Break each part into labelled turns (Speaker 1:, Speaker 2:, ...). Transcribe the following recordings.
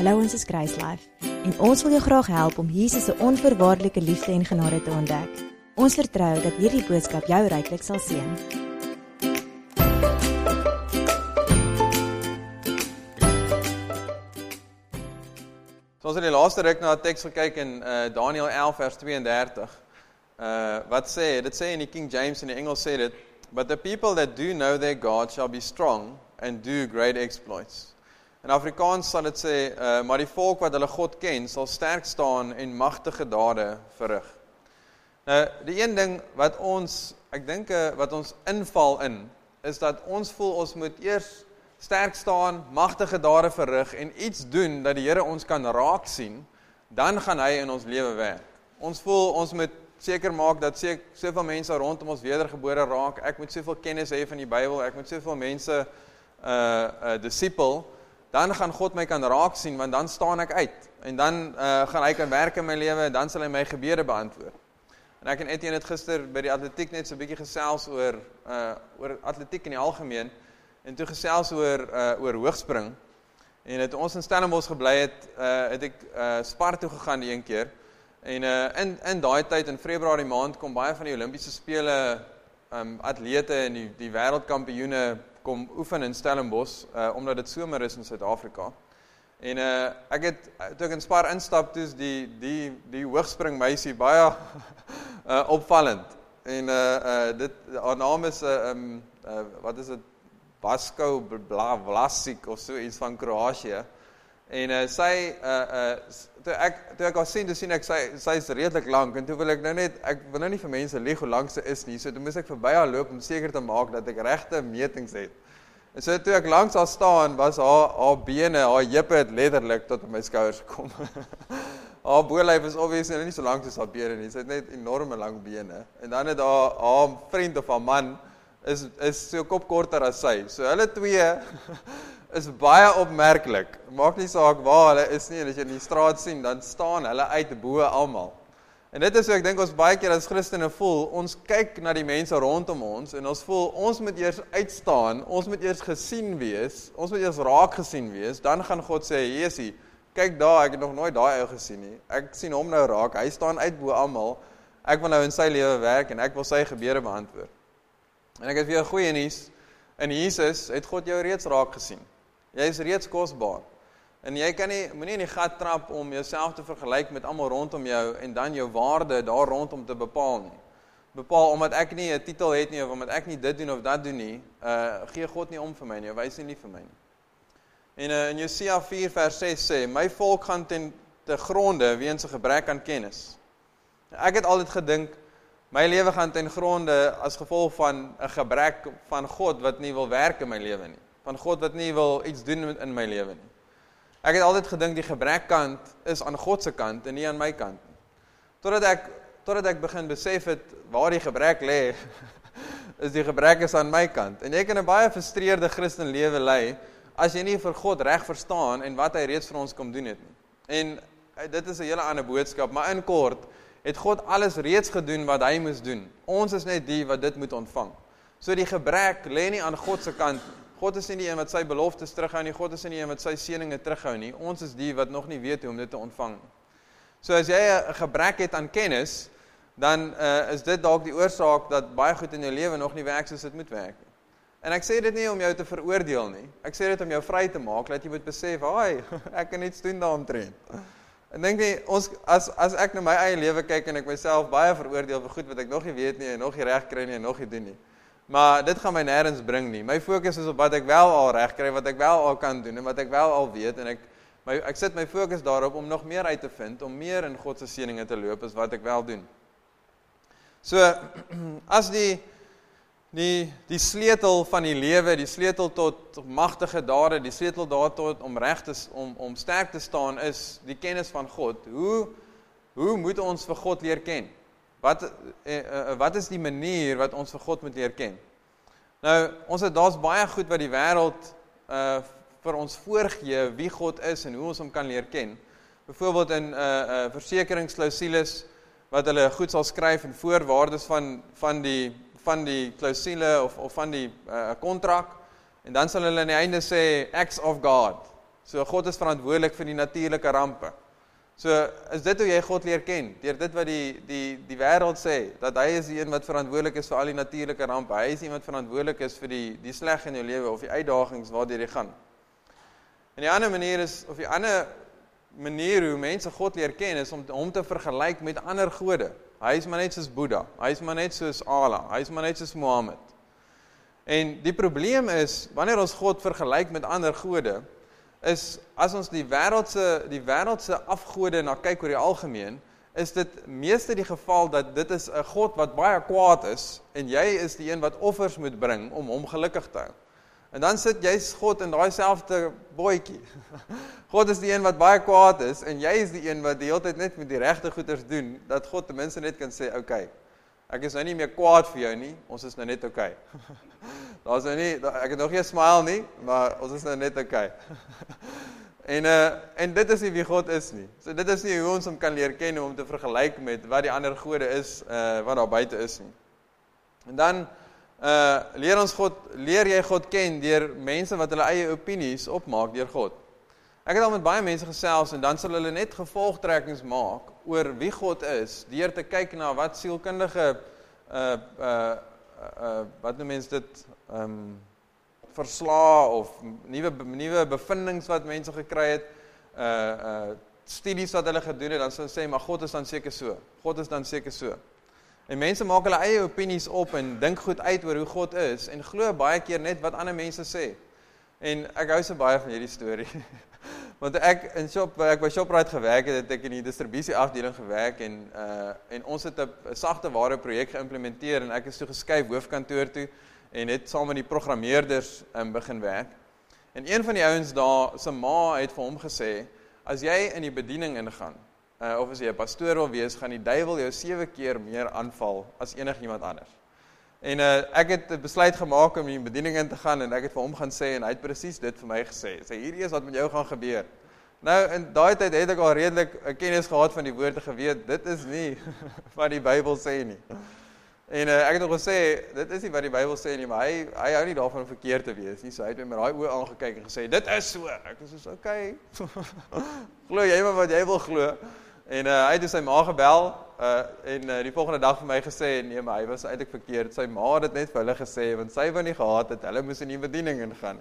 Speaker 1: Hallo, ons is Grace Life en ons wil jou graag help om Jesus se onvoorwaardelike liefde en genade te ontdek. Ons vertrou dat hierdie boodskap jou ryklik sal seën.
Speaker 2: So ons het die laaste ruk na 'n teks gekyk in Daniël 11 vers 32. Wat sê, dit sê in die King James en die Engels sê dit, but the people that do know their God shall be strong and do great exploits. In Afrikaans sal dit sê, maar die volk wat hulle God ken, sal sterk staan en magtige dade verrig. Nou, die een ding wat ons, ek dink wat ons inval in, is dat ons voel ons moet eers sterk staan, magtige dade verrig en iets doen dat die Here ons kan raak sien, dan gaan hy in ons lewe werk. Ons voel ons moet seker maak dat soveel mense rondom ons wedergebore raak, ek moet soveel kennis hê van die Bybel, ek moet soveel mense disipel, dan gaan God my kan raak sien, want dan staan ek uit, en dan gaan hy kan werk in my lewe, en dan sal hy my gebede beantwoord. En ek en Etienne het gister by die atletiek net so 'n bietjie gesels oor atletiek in die algemeen, en toe gesels oor hoogspring, en het ons in Stellenbosch gebly het ek Spar toe gegaan die een keer, en in daai tyd, in Februarie maand, kom baie van die Olimpiese spele atlete en die wêreldkampioene kom oefen in Stellenbosch, omdat dit somer is in Suid-Afrika. En ek het, toe ek in Spar instap, toe is die hoogspringmeisie baie opvallend. En haar naam is, wat is dit, Basko Vlasic of so iets van Kroatië. En sy, toe ek haar sien, toe sien ek, sy is redelik lank, en toe wil ek wil nou nie vir mense lieg hoe lank sy is nie, so toe moes ek verby haar loop om seker te maak dat ek regte metings het. En so toe ek langs haar staan, was haar bene, haar heupe het letterlik tot op my skouers gekom. Haar bolyf is obviously nie so lank soos haar bene nie, sy het net enorme lang bene. En dan het haar vriend of haar man, is so kop korter as sy. So hulle twee is baie opmerklik. Maak nie saak waar hulle is nie, en as jy in die straat sien, dan staan hulle uit bo almal. En dit is so, ek dink ons baie keer as Christene voel, ons kyk na die mense rondom ons, en ons voel, ons moet eers uitstaan, ons moet eers gesien wees, ons moet eers raak gesien wees, dan gaan God sê, Jesusie, kyk daar, ek het nog nooit daai ou gesien nie, ek sien hom nou raak, hy staan uit bo almal, ek wil nou in sy lewe werk, en ek wil sy gebede beantwoord. En ek het vir jou goeie nuus, in Jesus het God jou reeds raak gesien. Jy is reeds kosbaar. En jy moenie in die gat trap om jouself te vergelyk met almal rondom jou en dan jou waarde daar rondom te bepaal nie. Bepaal omdat ek nie 'n titel het nie of omdat ek nie dit doen of dat doen nie, gee God nie om vir my nie, of wys nie lief vir my nie. En in Jesaja 4 vers 6 sê, my volk gaan te gronde weens 'n gebrek aan kennis. Ek het altyd gedink, my lewe gaan ten gronde as gevolg van 'n gebrek van God wat nie wil werk in my lewe nie. Van God wat nie wil iets doen in my lewe nie. Ek het altyd gedink die gebrekkant is aan God se kant en nie aan my kant nie. Totdat ek begin besef het waar die gebrek lê, is die gebrek is aan my kant. En jy kan 'n baie frustreerde Christen lewe lei as jy nie vir God reg verstaan en wat hy reeds vir ons kom doen het nie. En dit is 'n hele ander boodskap, maar in kort het God alles reeds gedoen wat hy moes doen. Ons is net die wat dit moet ontvang. So die gebrek lê nie aan God se kant. God is nie die een wat sy beloftes terughou nie, God is nie die een wat sy seëninge terughou nie, ons is die wat nog nie weet hoe om dit te ontvang nie. So as jy 'n gebrek het aan kennis, dan is dit dalk die oorsaak dat baie goed in jou lewe nog nie werk soos dit moet werk nie. En ek sê dit nie om jou te veroordeel nie, ek sê dit om jou vry te maak, dat jy moet besef, ek kan iets doen daaromtrent. En dink nie, as ek na my eie lewe kyk en ek myself baie veroordeel vir goed wat ek nog nie weet nie, en nog nie reg kry nie, en nog nie doen nie. Maar dit gaan my nêrens bring nie. My fokus is op wat ek wel al reg kry, wat ek wel al kan doen, en wat ek wel al weet, en ek sit my fokus daarop om nog meer uit te vind, om meer in God se seëninge te loop, as wat ek wel doen. So, as die sleutel van die lewe, die sleutel tot magtige dade, die sleutel daartot om sterk te staan is die kennis van God. Hoe moet ons vir God leer ken? Wat is die manier wat ons vir God moet leer ken? Nou, daar's baie goed wat die wêreld vir ons voorgee wie God is en hoe ons hom kan leer ken. Byvoorbeeld in versekeringsklausules wat hulle goed sal skryf en voorwaardes van die klousule of van die kontrak, en dan sal hulle aan die einde sê acts of God. So God is verantwoordelik vir die natuurlike rampe. So is dit hoe jy God leer ken? Deur dit wat die wêreld sê, dat hy is die een wat verantwoordelik is vir al die natuurlike rampe. Hy is die een wat verantwoordelik is vir die sleg in jou lewe of die uitdagings waardeur jy gaan. En die ander manier is, of die ander manier hoe mense God leer ken, is om hom te vergelyk met ander gode. Hy is maar net soos Boeddha, hy is maar net soos Allah, hy is maar net soos Mohammed. En die probleem is, wanneer ons God vergelyk met ander gode, is as ons die wêreldse afgode na kyk oor die algemeen, is dit meeste die geval dat dit is 'n God wat baie kwaad is, en jy is die een wat offers moet bring om hom gelukkig te hou. En dan sit jy's God in daai selfde bootjie. God is die een wat baie kwaad is, en jy is die een wat die hele tyd net met die regte goeders doen, dat God ten minste net kan sê, okay, ek is nou nie meer kwaad vir jou nie, ons is nou net okay. Daar's nou nie, ek het nog nie 'n smile nie, maar ons is nou net okay. En dit is nie wie God is nie. So dit is nie hoe ons hom kan leer ken om te vergelyk met wat die ander gode is, wat daar buite is nie. En dan leer jy God ken deur mense wat hulle eie opinies opmaak deur God. Ek het al met baie mense gesels en dan sal hulle net gevolgtrekkings maak oor wie God is, deur te kyk na wat sielkundige wat noem mense dit, verslae of nuwe bevindings wat mense gekry het, studies wat hulle gedoen het, dan sal hulle sê, maar God is dan seker so, God is dan seker so. En mense maak hulle eie opinies op en dink goed uit oor hoe God is, en glo baie keer net wat ander mense sê. En ek hou so baie van hierdie storie. Want ek by Shoprite gewerk het ek in die distribusieafdeling gewerk, en ons het 'n sagte ware projek geïmplementeer, en ek is toe geskuif hoofkantoor toe, en het saam met die programmeerders begin werk. En een van die ouens daar, sy ma het vir hom gesê, as jy in die bediening ingaan, of as jy 'n pastoor wil wees, gaan die duiwel jou 7 keer meer aanval as enigiemand anders. En ek het 'n besluit gemaak om in die bediening in te gaan, en ek het vir hom gaan sê, en hy het presies dit vir my gesê. Sê, hierdie is wat met jou gaan gebeur. Nou, in daai tyd het ek al redelik 'n kennis gehad van die woord en geweet, dit is nie wat die Bybel sê nie. En ek het nog gesê, dit is nie wat die Bybel sê nie, maar hy hou nie daarvan om verkeerd te wees nie. So hy het met daai oë aangekyk en gesê, dit is so. Ek is soos, okay. Glo jy maar wat jy wil glo. En hy het sy ma gebel, en die volgende dag vir my gesê, nee, maar hy was eintlik verkeerd. Sy ma het dit net vir hulle gesê, want sy wou nie gehad het, hulle moes in die bediening ingaan.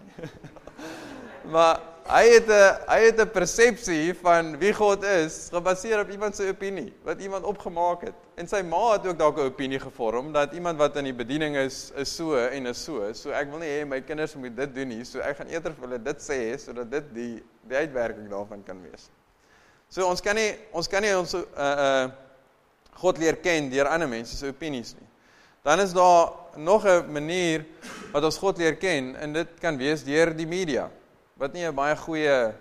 Speaker 2: Maar hy het 'n persepsie van wie God is, gebaseer op iemand se opinie, wat iemand opgemaak het. En sy ma het ook dalk 'n opinie gevorm, dat iemand wat in die bediening is so en is so. So ek wil nie hê my kinders moet dit doen nie, so ek gaan eerder vir hulle dit sê, sodat dit die uitwerking daarvan kan wees. So ons kan nie ons God leer ken deur ander mense se opinies nie. Dan is daar nog 'n manier wat ons God leer ken, en dit kan wees deur die media, wat nie 'n baie goeie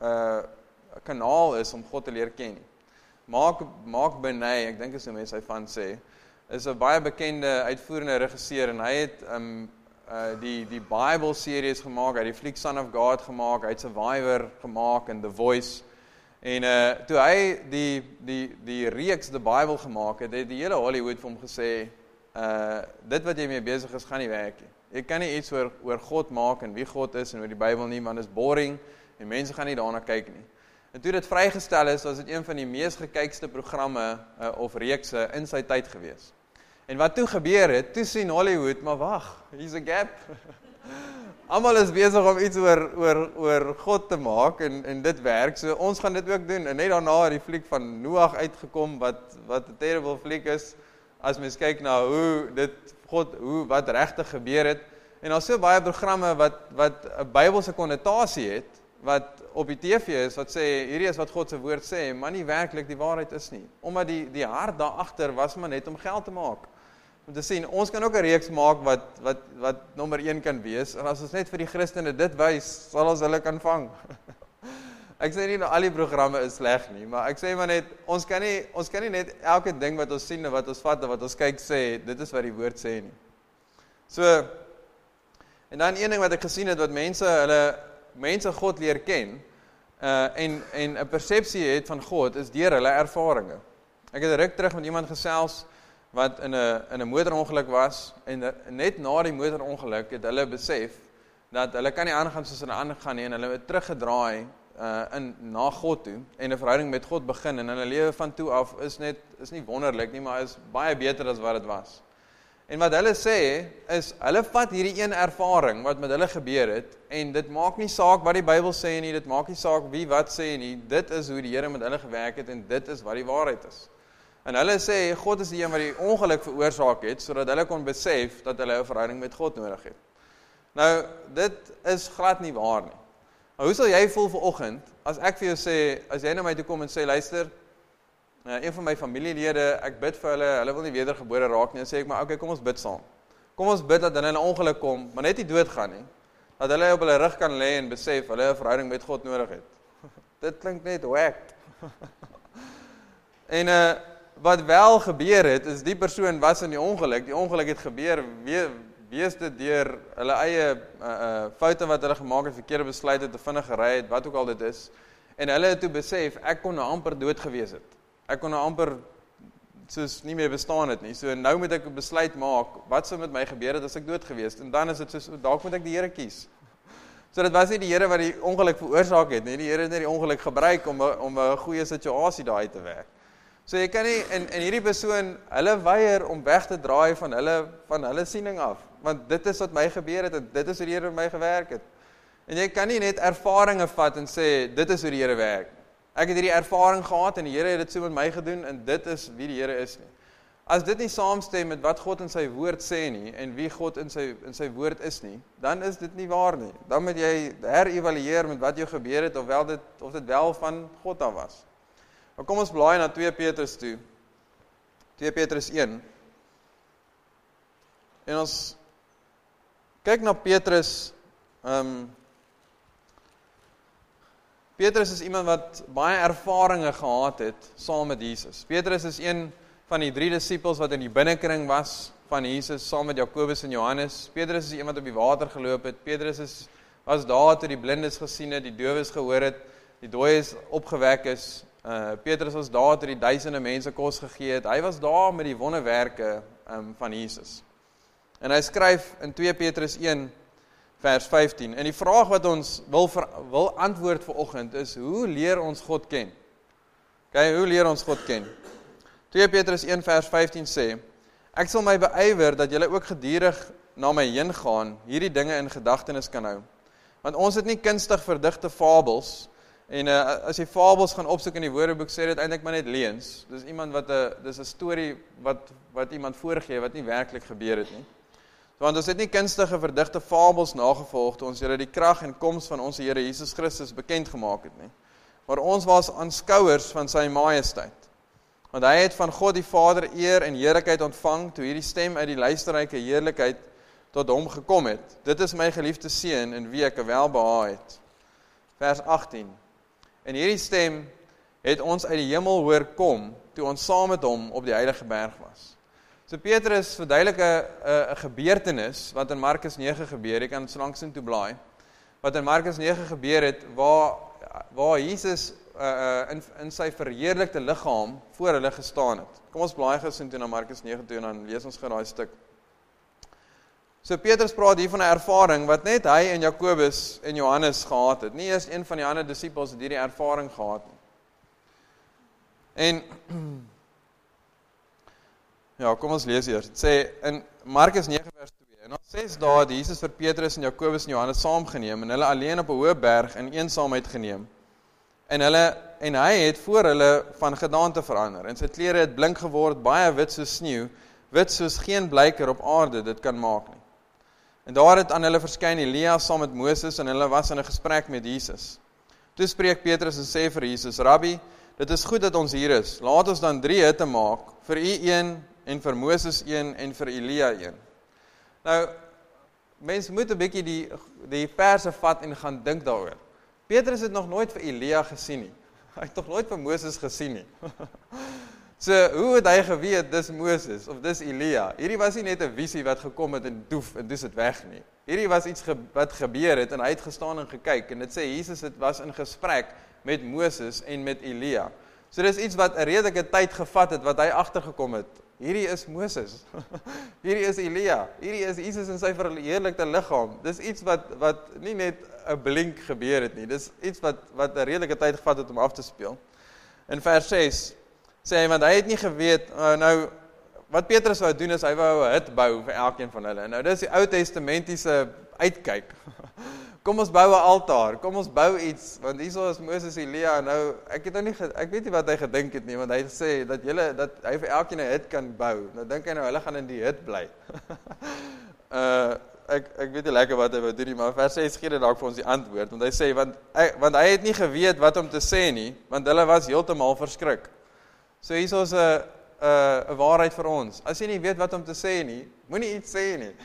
Speaker 2: kanaal is om God te leer ken nie. Mark Burney, ek dink is hoe mense hy van sê, is 'n baie bekende uitvoerende regisseur, en hy het die Bible series gemaak, hy het die fliek Son of God gemaak, hy het Survivor gemaak en The Voice. En toe hy die reeks The Bible gemaak het die hele Hollywood vir hom gesê, dit wat jy mee besig is, gaan nie werk nie. Jy kan nie iets oor God maak en wie God is en oor die Bybel nie, want dit is boring en mense gaan nie daarna kyk nie. En toe dit vrygestel is, was dit een van die mees gekykste programme of reekse in sy tyd gewees. En wat toe gebeur het, toe sien Hollywood, maar wag, hier's 'n gap. Almal is besig om iets oor God te maak en dit werk, so ons gaan dit ook doen. En net daarna het die fliek van Noag uitgekom, wat 'n terrible fliek is, as mens kyk na wat regtig gebeur het. En daar's so baie programme wat 'n Bybelse konnotasie het, wat op die TV is, wat sê, hierdie is wat God se woord sê, maar nie werklik die waarheid is nie. Omdat die hart daar agter was maar net om geld te maak. Om te sien, ons kan ook 'n reeks maak wat nommer 1 kan wees, en as ons net vir die Christene dit wys, sal ons hulle kan vang. Ek sê nie dat al die programme is sleg nie, maar ek sê maar net, ons kan nie net elke ding wat ons sien en wat ons vat en wat ons kyk sê, dit is wat die woord sê nie. So, en dan een ding wat ek gesien het, wat mense God leer ken, en 'n persepsie het van God, is deur hulle ervarings. Ek het 'n ruk terug met iemand gesels, wat in 'n motorongeluk was, en net na die motorongeluk het hulle besef, dat hulle kan nie aangaan soos hulle aangaan nie, en hulle het teruggedraai, na God toe en 'n verhouding met God begin en hulle lewe van toe af is nie wonderlik nie, maar is baie beter as wat dit was. En wat hulle sê is hulle vat hierdie een ervaring wat met hulle gebeur het en dit maak nie saak wat die Bybel sê nie, dit maak nie saak wie wat sê nie, dit is hoe die Here met hulle gewerk het en dit is wat die waarheid is. En hulle sê God is die een wat die ongeluk veroorsaak het sodat hulle kon besef dat hulle 'n verhouding met God nodig het. Nou, dit is glad nie waar nie. Maar hoe sal jy voel vanoggend as ek vir jou sê, as jy na my toe kom en sê, luister, een van my familielede, ek bid vir hulle wil nie wedergebore raak nie, en sê ek, maar okay, kom ons bid saam. Kom ons bid dat hulle in 'n ongeluk kom, maar net nie doodgaan nie. Dat hulle op hulle rug kan lê en besef, hulle 'n verhouding met God nodig het. Dit klink net whack. En wat wel gebeur het, is die persoon was in die ongeluk het gebeur, wees dit deur hulle eie foute wat hulle gemaak het, verkeerde besluite, te vinnig gery het, wat ook al dit is, en hulle het toe besef, ek kon nou amper dood gewees het. Ek kon nou amper soos nie meer bestaan het nie, so nou moet ek 'n besluit maak, wat sou met my gebeur het as ek dood gewees het, en dan is dit soos, dalk moet ek die Here kies. So dit was nie die Here wat die ongeluk veroorsaak het nie, die Here het net die ongeluk gebruik om 'n goeie situasie daar uit te werk. So jy kan nie, en hierdie persoon, hulle weier om weg te draai van hulle siening af, want dit is wat my gebeur het, en dit is hoe die Here met my gewerk het. En jy kan nie net ervarings vat en sê, dit is hoe die Here werk. Ek het hierdie ervaring gehad, en die Here het dit so met my gedoen, en dit is wie die Here is nie. As dit nie saamstem met wat God in sy woord sê nie, en wie God in sy woord is nie, dan is dit nie waar nie. Dan moet jy herevalueer met wat jou gebeur het, of dit wel van God af was. Maar kom ons blaai na 2 Petrus toe. 2 Petrus 1. En ons kyk na Petrus. Petrus is iemand wat baie ervarings gehad het saam met Jesus. Petrus is een van die 3 disippels wat in die binnekring was van Jesus, saam met Jakobus en Johannes. Petrus is iemand wat op die water geloop het. Petrus was daar toe die blindes gesien het, die dowes gehoor het, die dooies opgewek is. Petrus was daar toe die duisende mense kos gegee het. Hy was daar met die wonderwerke van Jesus. En hy skryf in 2 Petrus 1 vers 15. En die vraag wat ons wil antwoord vanoggend is, hoe leer ons God ken? Okay, hoe leer ons God ken? 2 Petrus 1 vers 15 sê, ek sal my beywer dat julle ook gedurig na my heen gaan, hierdie dinge in gedagtenis kan hou. Want ons het nie kunstig verdigte fabels, en as jy fabels gaan opsoek in die Woordeboek, sê dit eintlik maar net leuns. Dis dis 'n storie wat iemand voorgee wat nie werklik gebeur het nie. Want ons het nie kunstige verdigte fabels nagevolg toe ons julle die krag en koms van ons Here Jesus Christus bekend gemaak het nie. Maar ons was aanskouers van sy majesteit. Want hy het van God die Vader eer en heerlikheid ontvang toe hierdie stem uit die luisterryke heerlikheid tot hom gekom het. Dit is my geliefde seun in wie ek welbehaag het. Vers 18. En hierdie stem het ons uit die hemel hoor kom toe ons saam met hom op die heilige berg was. So Petrus verduidelik 'n gebeurtenis wat in Markus 9 gebeur, jy kan so langs in toe blaai, wat in Markus 9 gebeur het, waar Jesus in sy verheerlikte liggaam voor hulle gestaan het. Kom ons blaai gesien toe na Markus 9 toe en dan lees ons gou daai stuk. So Petrus praat hier van 'n ervaring wat net hy en Jakobus en Johannes gehad het. Nie eers een van die ander disippels het hierdie ervaring gehad nie. En ja, kom ons lees eers. Dit sê in Markus 9 vers 2, en na 6 dae het Jesus vir Petrus en Jakobus en Johannes saamgeneem en hulle alleen op 'n hoë berg in eensaamheid geneem. En hy het voor hulle van gedaante verander, en sy klere het blink geword, baie wit soos sneeu, wit soos geen blyker op aarde dit kan maak nie. En daar het aan hulle verskyn Elia saam met Moses, en hulle was in 'n gesprek met Jesus. Toe spreek Petrus en sê vir Jesus, Rabbi, dit is goed dat ons hier is, laat ons dan 3 hutte maak, vir u een, en vir Moses een, en vir Elia een. Nou, mens moet 'n bietjie die verse vat en gaan dink daaroor. Petrus het nog nooit vir Elia gesien nie. Hy het nog nooit vir Moses gesien nie. So, hoe het hy geweet, dis Moses, of dis Elia? Hierdie was nie net 'n visie wat gekom het en doef, en dis het weg nie. Hierdie was iets wat gebeur het, en hy het gestaan en gekyk, en dit sê, Jesus was in gesprek met Moses en met Elia. So dis iets wat 'n redelike tyd gevat het, wat hy agtergekom het. Hierdie is Moses, hierdie is Elia, hierdie is Jesus in sy verheerlikte liggaam. Dis iets wat nie net 'n blink gebeur het nie, dis iets wat 'n redelike tyd gevat het om af te speel. In vers 6 sê hy, want hy het nie geweet, nou, wat Petrus wou doen is, hy wou 'n hut bou vir elkeen van hulle. Nou dis die Ou Testamentiese uitkyk. Kom ons bou 'n altaar, kom ons bou iets, want hierso is Moses, Elia, nou, ek weet nie wat hy gedink het nie, want hy sê, dat hy vir elkeen 'n hut kan bou. Nou dink hy nou, hulle gaan in die hut bly. Ek weet nie lekker wat hy wou doen nie, maar vers 6 gee dit dalk vir ons die antwoord, want hy sê, want hy het nie geweet wat om te sê nie, want hulle was heeltemal verskrik. So hierso is 'n waarheid vir ons. As jy nie weet wat om te sê nie, moenie iets sê nie.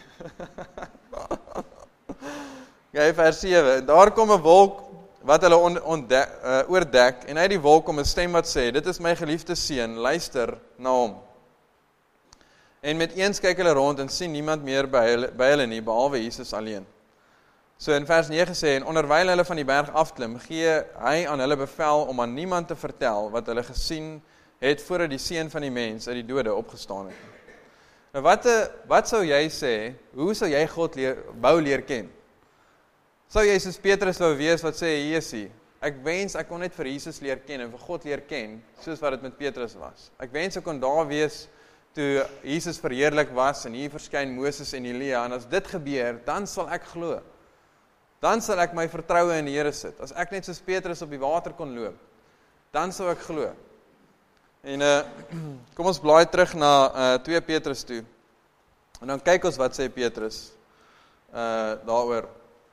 Speaker 2: Okay, vers 7, daar kom 'n wolk wat hulle oordek, en uit die wolk kom 'n stem wat sê, dit is my geliefde seun, luister na hom. En met eens kyk hulle rond en sien niemand meer by hulle nie, behalwe Jesus alleen. So in vers 9 sê, en onderwyl hulle van die berg afklim, gee hy aan hulle bevel om aan niemand te vertel wat hulle gesien het voordat die seun van die mens uit die dode opgestaan het. Nou wat sou jy sê, hoe sou jy God leer ken? Sou jy soos Petrus wou wees wat sê, Jesusie, ek wens ek kon net vir Jesus leer ken en vir God leer ken, soos wat dit met Petrus was. Ek wens ek kon daar wees toe Jesus verheerlik was en hier verskyn Moses en Elia, en as dit gebeur, dan sal ek glo. Dan sal ek my vertroue in die Here sit. As ek net soos Petrus op die water kon loop, dan sou ek glo. En kom ons blaai terug na 2 Petrus toe. En dan kyk ons wat sê Petrus daaroor.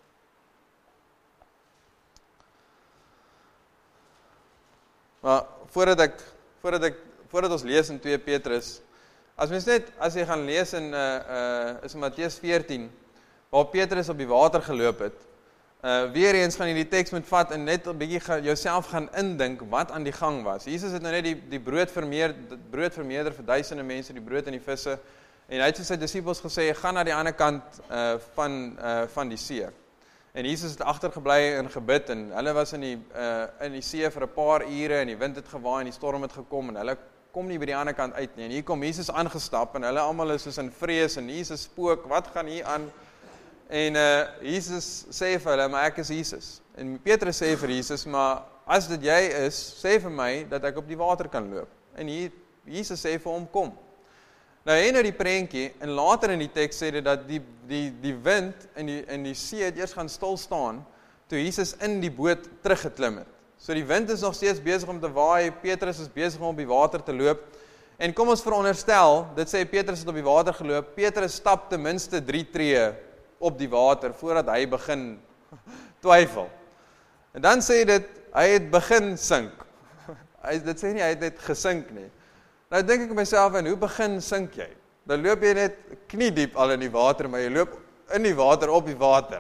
Speaker 2: Maar voordat ons lees in 2 Petrus, as jy gaan lees in Matteus 14, waar Petrus op die water geloop het, weer eens gaan jy die teks moet vat en net 'n bietjie jouself gaan indink wat aan die gang was. Jesus het nou net die brood vermeerder vir duisende mense, die brood en die visse, en hy het vir sy disippels gesê, gaan na die ander kant van die see. En Jesus het agtergebly en gebid, en hulle was in die see vir 'n paar ure, en die wind het gewaai, en die storm het gekom, en hulle kom nie by die ander kant uit nie. En hier kom Jesus aangestap, en hulle almal is soos in vrees, en Jesus spook, wat gaan hier aan? En Jesus sê vir hulle, maar ek is Jesus. En Petrus sê vir Jesus, maar as dit jy is, sê vir my, dat ek op die water kan loop. En Jesus sê vir hom, kom. Nou, hy nou die prentjie, en later in die teks sê dit dat die wind en die see het eers gaan stil staan, toe Jesus in die boot teruggeklim het. So die wind is nog steeds besig om te waai, Petrus is besig om op die water te loop, en kom ons veronderstel, dit sê Petrus het op die water geloop, Petrus stap ten minste 3 tree op die water, voordat hy begin twyfel. En dan sê dit, hy het begin sink. Dit sê nie, hy het net gesink nie. Nou dink ek myself, en hoe begin sink jy? Dan loop jy net kniediep al in die water, maar jy loop in die water op die water.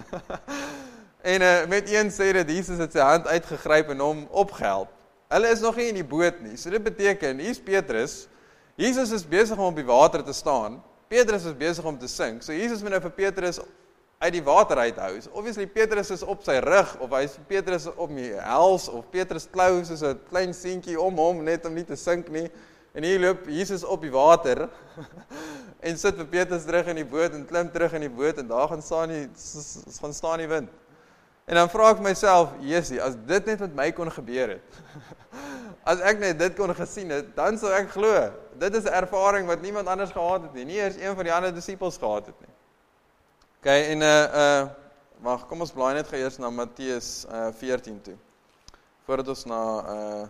Speaker 2: En met een sê dit, Jesus het sy hand uitgegryp en hom opgehelp. Hulle is nog nie in die boot nie, so dit beteken, hier is Petrus, Jesus is besig om op die water te staan, Petrus is besig om te sink, so Jesus moet nou vir Petrus uit die water uithou. So obviously Petrus is op sy rug, of hy is Petrus op die hals, of Petrus klou soos 'n klein seentjie om hom, net om nie te sink nie, en hier loop Jesus op die water, en sit vir Petrus terug in die boot, en klim terug in die boot, en daar gaan staan die wind. En dan vra ek myself, Jesusie, as dit net met my kon gebeur het, as ek net dit kon gesien het, dan sou ek glo. Dit is 'n ervaring wat niemand anders gehad het nie, nie eers een van die ander disippels gehad het nie. Okay, en wag, kom ons blaai net eers na Matteus 14 toe. Voordat ons na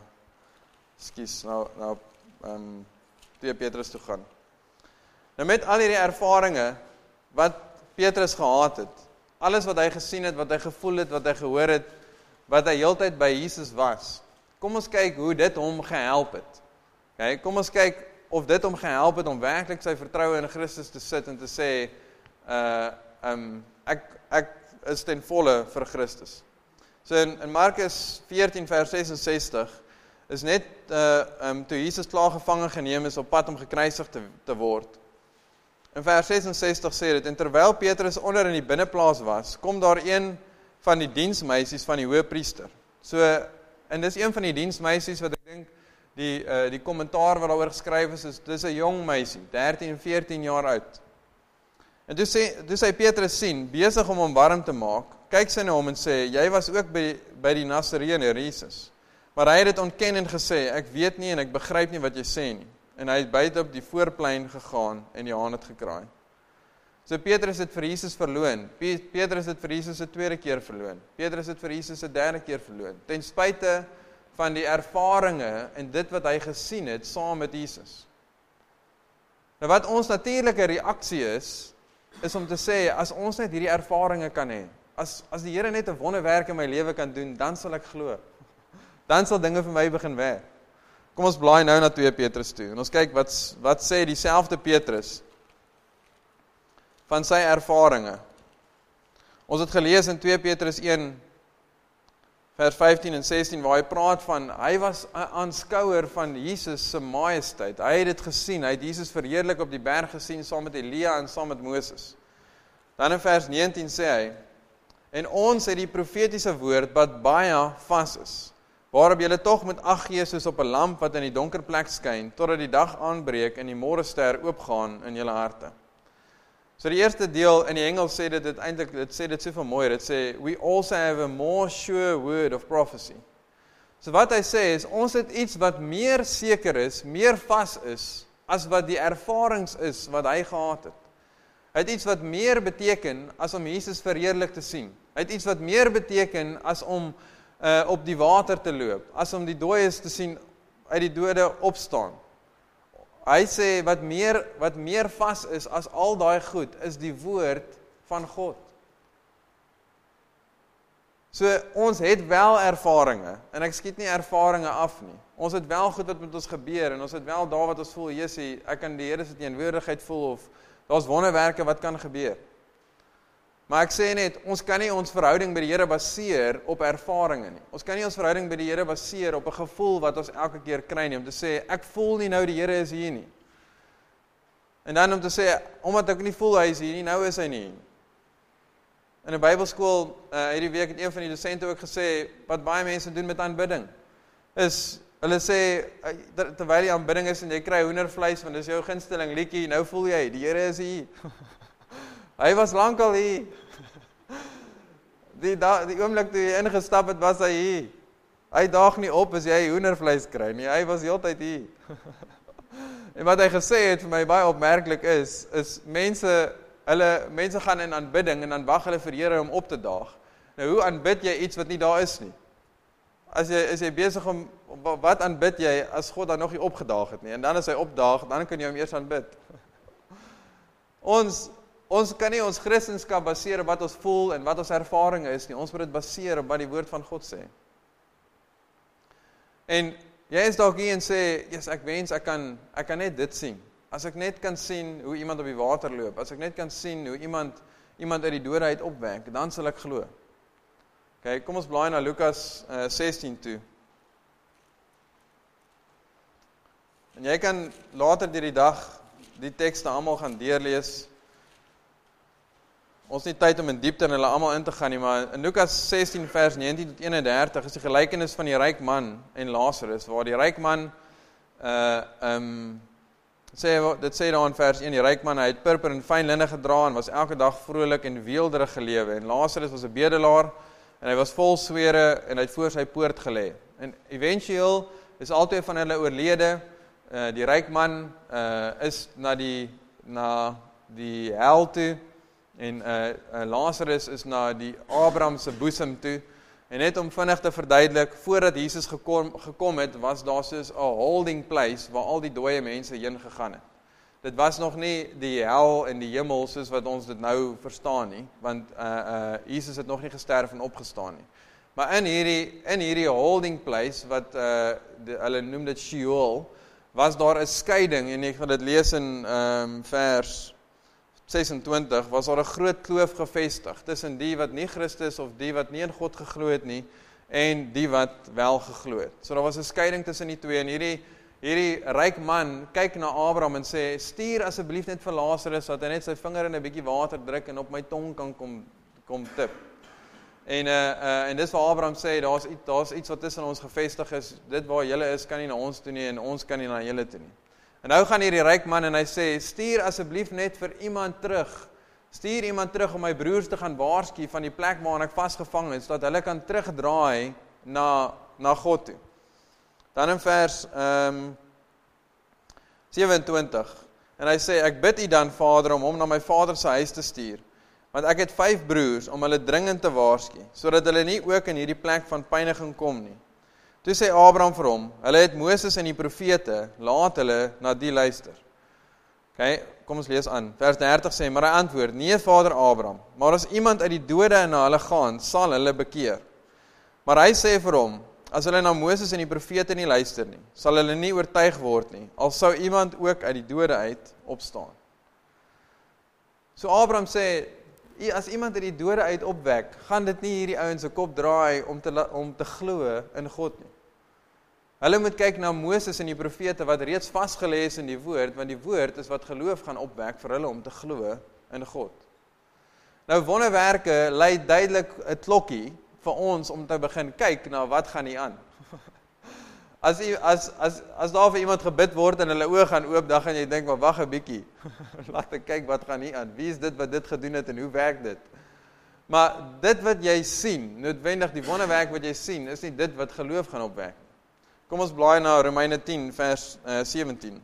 Speaker 2: 2 Petrus toe gaan. Nou met al hierdie ervarings wat Petrus gehad het, alles wat hy gesien het, wat hy gevoel het, wat hy gehoor het, wat hy heeltyd by Jesus was. Kom ons kyk hoe dit hom gehelp het. Okay, kom ons kyk of dit hom gehelp het om werklik sy vertroue in Christus te sit en te sê, ek is ten volle vir Christus. So in Markus 14 vers 66 is net toe Jesus klaar gevange geneem is op pad om gekruisig te word. In vers 66 sê dit, en terwyl Petrus onder in die binneplaas was, kom daar een van die diensmeisies van die hoëpriester. So, en dis een van die diensmeisies wat ek dink die kommentaar wat daaroor geskryf is dis 'n jong meisie, 13 en 14 jaar oud. En toe sy Petrus sien, besig om hom warm te maak, kyk sy na hom en sê, jy was ook by die Nasareëner Jesus. Maar hy het dit ontken en gesê, ek weet nie en ek begryp nie wat jy sê nie. En hy het buite op die voorplein gegaan en die haan het gekraai. So Petrus het vir Jesus verloon. Petrus het vir Jesus 'n tweede keer verloon. Petrus het vir Jesus 'n derde keer verloon. Ten spyte van die ervarings en dit wat hy gesien het saam met Jesus. Nou wat ons natuurlike reaksie is om te sê, as ons net hierdie ervarings kan hê, as die Here net 'n wonderwerk in my lewe kan doen, dan sal ek glo. Dan sal dinge vir my begin werk. Kom ons blaai nou na 2 Petrus toe, en ons kyk wat sê dieselfde Petrus van sy ervarings. Ons het gelees in 2 Petrus 1, vers 15 en 16, waar hy praat van, hy was 'n aanskouer van Jesus se majesteit. Hy het dit gesien, hy het Jesus verheerlik op die berg gesien, saam met Elia en saam met Moses. Dan in vers 19 sê hy, en ons het die profetiese woord wat baie vas is, waarop julle tog moet ag gee soos op 'n lamp wat in die donker plek skyn, totdat die dag aanbreek en die môrester oopgaan in julle harte. So die eerste deel in die Engels sê dit sê dit soveel mooi, dit sê, we also have a more sure word of prophecy. So wat hy sê is, ons het iets wat meer seker is, meer vas is, as wat die ervarings is wat hy gehad het. Hy het iets wat meer beteken as om Jesus verheerlik te sien. Hy het iets wat meer beteken as om op die water te loop, as om die dooies te sien uit die dode opstaan. Hy sê wat meer vas is as al daai goed, is die woord van God. So ons het wel ervarings, en ek skiet nie ervarings af nie. Ons het wel goed wat met ons gebeur, en ons het wel daar wat ons voel, Jessie, ek kan die Here se teenwoordigheid voel, of daar's wonderwerke wat kan gebeur. Maar ek sê net, ons kan nie ons verhouding by die Here baseer op ervarings nie. Ons kan nie ons verhouding by die Here baseer op 'n gevoel wat ons elke keer kry nie, om te sê, ek voel nie nou die Here is hier nie. En dan om te sê, omdat ek nie voel hy is hier nie, nou is hy nie hier. In 'n Bybelskool, hierdie week het een van die dosente ook gesê, wat baie mense doen met aanbidding, is, hulle sê, terwyl die aanbidding is en jy kry hoendervleis, want dis jou gunsteling liedjie, nou voel jy, die Here is hier. Hy was lankal hier. Die oomblik toe jy ingestap het, was hy hier. Hy daag nie op as jy hoendervleis kry nie, hy was heeltyd hier. En wat hy gesê het vir my baie opmerklik is mense gaan in aanbidding en dan wag hulle vir die Here om op te daag. Nou hoe aanbid jy iets wat nie daar is nie? As jy besig om, wat aanbid jy as God dan nog nie opgedaag het nie? En dan as hy opdaag, dan kan jy hom eers aanbid. Ons kan nie ons Christendom baseer op wat ons voel en wat ons ervaring is nie. Ons moet dit baseer op wat die woord van God sê. En jy is dalk hier en sê, yes, ek wens ek kan net dit sien. As ek net kan sien hoe iemand op die water loop, as ek net kan sien hoe iemand uit die dode uit opwek, dan sal ek glo. Okay, kom ons blaai na Lukas 16 toe. En jy kan later deur die dag die tekste almal gaan deurlees. Ons het nie tyd om in diepte in hulle almal in te gaan nie, maar in Lukas 16 vers 19 tot 31 is die gelykenis van die ryk man en Lazarus, waar die ryk man dit sê daar in vers 1, die ryk man, hy het purper en fyn linne gedra en was elke dag vrolik en weelderig gelewe, en Lazarus was 'n bedelaar en hy was vol swere en hy het voor sy poort gelê. En eventueel is albei van hulle oorlede. Die ryk man is na die hel toe, en Lazarus is na die Abraham se boesem toe, en net om vinnig te verduidelik, voordat Jesus gekom het, was daar soos 'n holding place, waar al die dooie mense heen gegaan het. Dit was nog nie die hel en die hemel, soos wat ons dit nou verstaan nie, want Jesus het nog nie gesterf en opgestaan nie. Maar in hierdie holding place, wat hulle noem dit Sheol, was daar 'n skeiding, en ek gaan dit lees in vers 26, was daar 'n groot kloof gevestig tussen die wat nie Christus of die wat nie in God geglo het nie, en die wat wel geglo het. So daar was 'n skeiding tussen die twee, en hierdie ryk man kyk na Abraham en sê, stuur asseblief net vir Lazarus, dat hy net sy vinger in 'n bietjie water druk en op my tong kan kom tip. En dis waar Abraham sê, daar's iets wat tussen ons gevestig is, dit waar julle is, kan nie na ons toe nie, en ons kan nie na julle toe nie. En nou gaan hierdie ryk man en hy sê, stuur asseblief net vir iemand terug, stuur iemand terug om my broers te gaan waarsku van die plek waar ek vasgevang is, dat hulle kan terugdraai na God toe. Dan in vers 27, en hy sê, ek bid u dan, Vader, om hom na my vader se huis te stuur, want ek het 5 broers, om hulle dringend te waarsku, sodat hulle nie ook in hierdie plek van pyniging kom nie. Toe sê Abraham vir hom, hulle het Moses en die profete, laat hulle na die luister. Okay, kom ons lees aan. Vers 30 sê, maar hy antwoord, nee Vader Abraham, maar as iemand uit die dode en na hulle gaan, sal hulle bekeer. Maar hy sê vir hom, as hulle na Moses en die profete nie luister nie, sal hulle nie oortuig word nie, al sou iemand ook uit die dode uit opstaan. So Abraham sê, as iemand uit die dode uit opwek, gaan dit nie hierdie ouens se kop draai om te glo in God nie. Hulle moet kyk na Moses en die profete wat reeds vasgelê is in die woord, want die woord is wat geloof gaan opwek vir hulle om te glo in God. Nou wonderwerke lei duidelik 'n klokkie vir ons om te begin kyk na wat gaan hier aan. As daar vir iemand gebid word en hulle oë gaan oop, dan gaan jy dink, maar wag 'n bietjie. Laat ek kyk wat gaan hier aan. Wie is dit wat dit gedoen het en hoe werk dit? Maar dit wat jy sien, noodwendig die wonderwerk wat jy sien, is nie dit wat geloof gaan opwek. Kom ons blaai na Romeine 10 vers 17.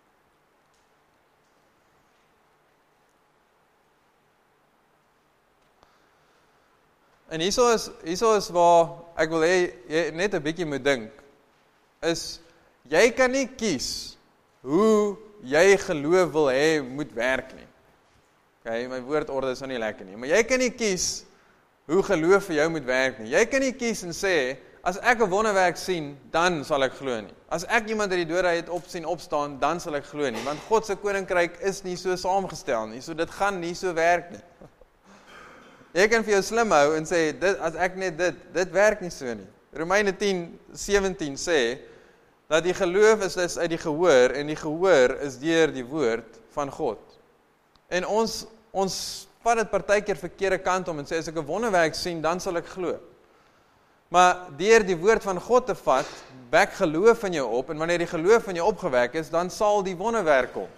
Speaker 2: En hierso is waar ek wil hê jy net 'n bietjie moet dink. Is jy kan nie kies hoe jy geloof wil hê moet werk nie. Okay, my woordorde is nou nie lekker nie, maar jy kan nie kies hoe geloof vir jou moet werk nie. Jy kan nie kies en sê, as ek 'n wonderwerk sien, dan sal ek glo nie. As ek iemand uit die dode uit opstaan, dan sal ek glo nie, want God se koninkryk is nie so saamgestel nie, so dit gaan nie so werk nie. Jy kan vir jou slim hou en sê, as ek net dit werk nie so nie. Romeine 10:17 sê, dat die geloof is uit die gehoor, en die gehoor is deur die woord van God. En ons vat dit partykeer verkeerde kant om en sê, as ek 'n wonderwerk sien, dan sal ek glo. Maar deur die woord van God te vat, wek geloof in jou op, en wanneer die geloof in jou opgewek is, dan sal die wonderwerk kom.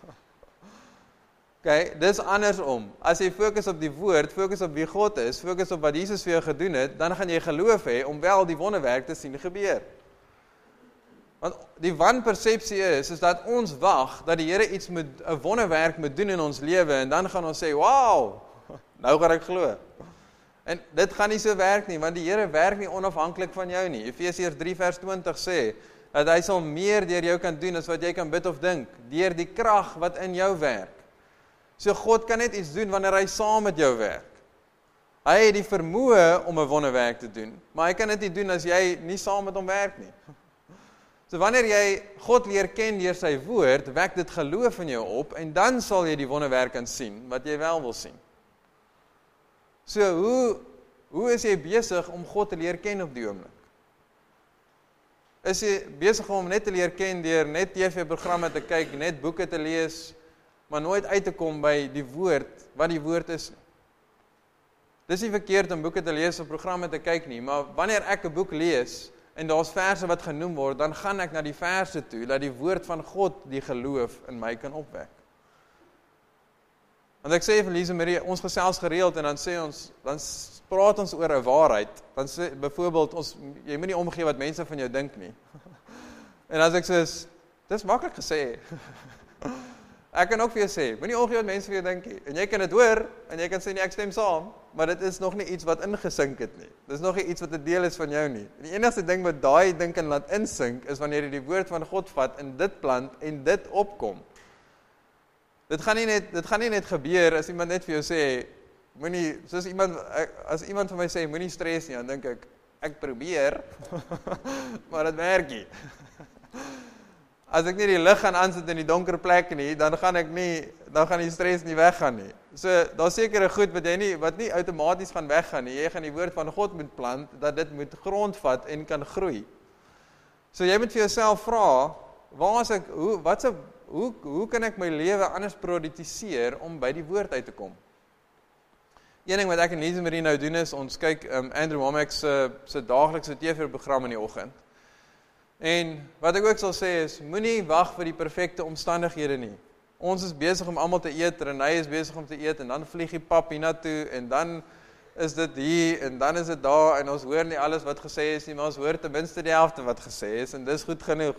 Speaker 2: Okay, dis andersom. As jy fokus op die woord, fokus op wie God is, fokus op wat Jesus vir jou gedoen het, dan gaan jy geloof hê om wel die wonderwerk te sien gebeur. Want die wanpersepsie is dat ons wag dat die Here 'n wonderwerk moet doen in ons lewe, en dan gaan ons sê, wow, nou gaan ek glo. En dit gaan nie so werk nie, want die Here werk nie onafhanklik van jou nie. Efesiërs 3 vers 20 sê, dat hy sal meer deur jou kan doen as wat jy kan bid of dink, deur die krag wat in jou werk. So God kan net iets doen wanneer hy saam met jou werk. Hy het die vermoë om 'n wonderwerk te doen, maar hy kan dit nie doen as jy nie saam met hom werk nie. So wanneer jy God leer ken deur sy woord, wek dit geloof in jou op, en dan sal jy die wonderwerk kan sien wat jy wel wil sien. So hoe is jy besig om God te leer ken op die oomblik? Is jy besig om net te leer ken deur net TV-programme te kyk, net boeke te lees, maar nooit uit te kom by die woord, wat die woord is nie? Dis nie verkeerd om boeke te lees of programme te kyk nie, maar wanneer ek 'n boek lees, en daar's verse wat genoem word, dan gaan ek na die verse toe, dat die woord van God die geloof in my kan opwek. Want ek sê vir Lise Marie, ons gesels gereeld, en dan praat ons oor 'n waarheid, dan sê, byvoorbeeld, jy moet nie omgee wat mense van jou dink nie. En as ek sê, dis maklik gesê. Ek kan ook vir jou sê, moenie omgee wat mense van jou dink nie, en jy kan dit hoor, en jy kan sê, nee, ek stem saam, maar dit is nog nie iets wat ingesink het nie. Dit is nog nie iets wat 'n deel is van jou nie. Die enigste ding wat daai ding kan laat insink, is wanneer jy die woord van God vat, en dit plant, en dit opkom. Dit gaan nie net gebeur, as iemand net vir jou sê, moenie, as iemand van my sê, moenie stres nie, dan dink ek probeer, maar dit werk nie. As ek nie die lig gaan aansit in die donker plek nie, dan gaan die stres nie weggaan nie. So, daar's sekere goed wat nie outomaties gaan weggaan nie. Jy gaan die woord van God moet plant, dat dit moet grondvat en kan groei. So, jy moet vir jouself vra, hoe kan ek my lewe anders prioritiseer om by die woord uit te kom? Een ding wat ek en Lise Marie nou doen is, ons kyk Andrew Wommack se daaglikse TV-program in die oggend. En wat ek ook sal sê is, moenie wag vir die perfekte omstandighede nie. Ons is besig om almal te eet, Renée is besig om te eet, en dan vlieg die pap hiernatoe, en dan is dit hier, en dan is dit daar, en ons hoor nie alles wat gesê is nie, maar ons hoor ten minste die helfte wat gesê is, en dis goed genoeg.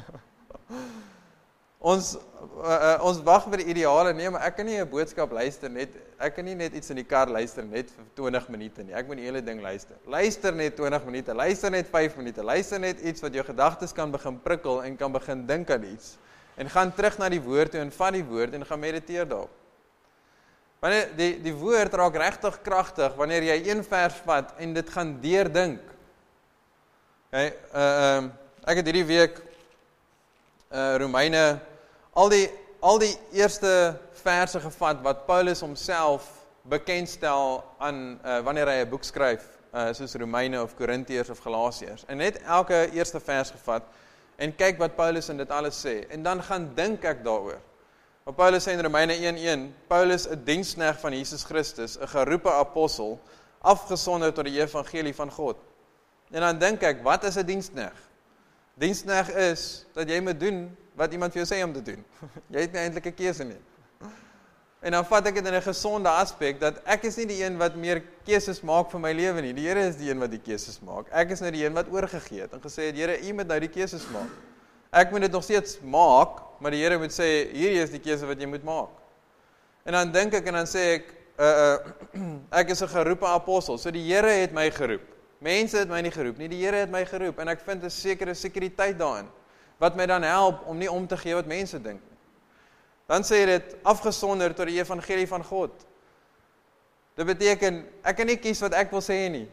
Speaker 2: Ons wag vir die ideale, nee, maar ek kan nie 'n boodskap luister net, ek kan nie net iets in die kar luister net vir 20 minute nie, ek moet die hele ding luister. Luister net 20 minute, luister net 5 minute, luister net iets wat jou gedagtes kan begin prikkel en kan begin dink aan iets. En gaan terug na die woord toe en vat die woord en gaan mediteer daarop. Wanneer die woord raak regtig kragtig wanneer jy een vers vat en dit gaan deurdink. Okay, ek het hierdie week Romeine al die eerste verse gevat wat Paulus homself bekendstel aan wanneer hy 'n boek skryf, soos Romeine of Korintiërs of Galasiërs. En net elke eerste vers gevat en kyk wat Paulus in dit alles sê. En dan gaan dink ek daaroor. Wat Paulus sê in Romeine 1:1, Paulus 'n diensknegt van Jesus Christus, 'n geroepe apostel, afgesonder tot die evangelie van God. En dan dink ek, wat is 'n diensknegt? Diensknegt is dat jy moet doen wat iemand vir jou sê om te doen. Jy het nie eintlik 'n keuse nie. En dan vat ek dit in 'n gesonde aspek, dat ek is nie die een wat meer keuses maak vir my lewe nie. Die Here is die een wat die keuses maak. Ek is nou die een wat oorgegee het en gesê het, Here, U moet nou die keuses maak. Ek moet dit nog steeds maak, maar die Here moet sê, hierdie is die keuse wat jy moet maak. En dan dink ek en dan sê ek, ek is 'n geroepe apostel, so die Here het my geroep. Mense het my nie geroep nie, die Here het my geroep, en ek vind 'n sekere sekuriteit daarin, wat my dan help om nie om te gee wat mense dink nie. Dan sê dit, afgesonder tot die evangelie van God. Dit beteken, ek kan nie kies wat ek wil sê nie.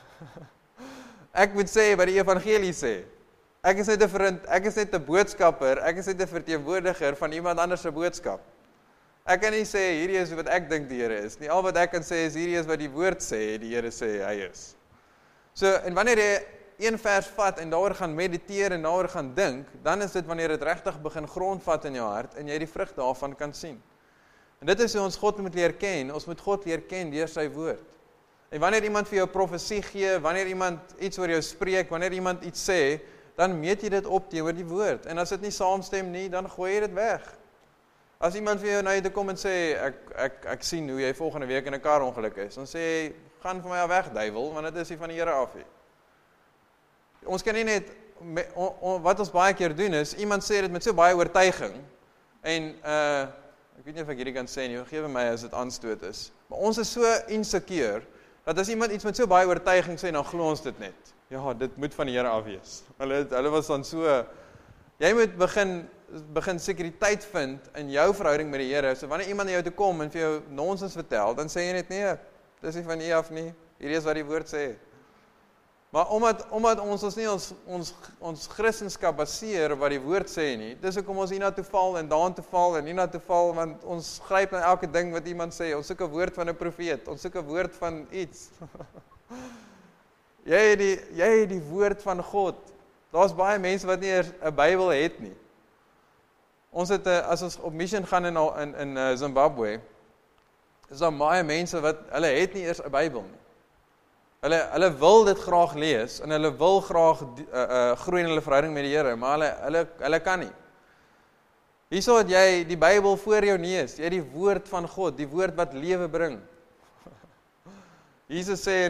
Speaker 2: Ek moet sê wat die evangelie sê. Ek is net 'n boodskapper, ek is net 'n verteenwoordiger van iemand anders se boodskap. Ek kan nie sê, hierdie is wat ek dink die Here is nie. Al wat ek kan sê is, hierdie is wat die woord sê, die Here sê hy is. So, en wanneer jy een vers vat en daaroor gaan mediteer en daaroor gaan dink, dan is dit wanneer dit regtig begin grondvat in jou hart en jy die vrug daarvan kan sien. En dit is hoe ons God moet leer ken. Ons moet God leer ken deur sy woord. En wanneer iemand vir jou profesie gee, wanneer iemand iets oor jou spreek, wanneer iemand iets sê, dan meet jy dit op teenoor die woord. En as dit nie saamstem nie, dan gooi jy dit weg. As iemand vir jou na jou toe kom en sê, ek sien hoe jy volgende week in 'n karongeluk is, dan sê jy, gaan vir my al weg, duiwel, want dit is nie van die Here af nie. Ons kan nie net, wat ons baie keer doen is, iemand sê dit met so baie oortuiging, en ek weet nie of ek hierdie kan sê nie, vergewe my as dit aanstoot is, maar ons is so insecure, dat as iemand iets met so baie oortuiging sê, dan glo ons dit net. Ja, dit moet van die Here af wees. Hulle was dan so, jy moet begin sekuriteit vind in jou verhouding met die Here. So wanneer iemand na jou toe kom en vir jou nonsens vertel, dan sê jy net nee, dis nie van U af nie. Hierdie is wat die woord sê. Maar omdat ons nie ons Christendom baseer op wat die woord sê nie, dis hoekom ons hiernatoe val en daartoe val en hiernatoe val, want ons gryp na elke ding wat iemand sê. Ons soek 'n woord van 'n profeet, ons soek 'n woord van iets. Jy het die woord van God. Daar's baie mense wat nie eers 'n Bybel het nie. Ons het, as ons op mission gaan in Zimbabwe, is daar baie mense wat, hulle het nie eers 'n Bybel nie. Hulle wil dit graag lees, en hulle wil graag groei in hulle verhouding met die Here, maar hulle kan nie. Hierso het jy die Bybel voor jou neus, jy het die woord van God, die woord wat lewe bring. Jesus sê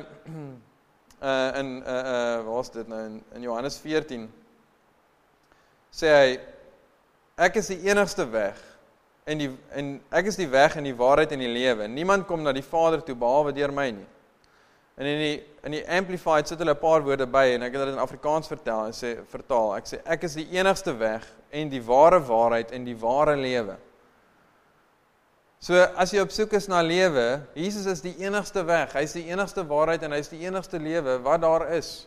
Speaker 2: waar is dit nou, in Johannes 14, sê hy, ek is die enigste weg, en ek is die weg en die waarheid en die lewe. Niemand kom na die Vader toe behalwe deur my nie. En in die Amplified sit hulle 'n paar woorde by, en ek het dit in Afrikaans vertaal, ek sê, ek is die enigste weg, en die ware waarheid en die ware lewe. So, as jy op soek is na lewe, Jesus is die enigste weg, hy is die enigste waarheid, en hy is die enigste lewe wat daar is.